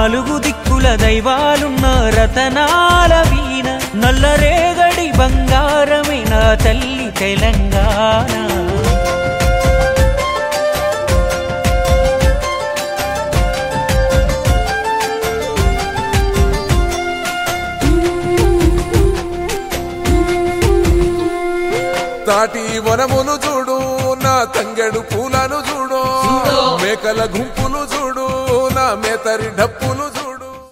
నాలుగు దిక్కుల దైవాలున్న రతనాల వీణ నల్లరేగడి బంగారమే నా తల్లి తెలంగాణ తాటి వనములు చూడు నా తంగెడు పూలను చూడు మేకల గుంపులు చూడు నా మేతరి డప్పులు చూడు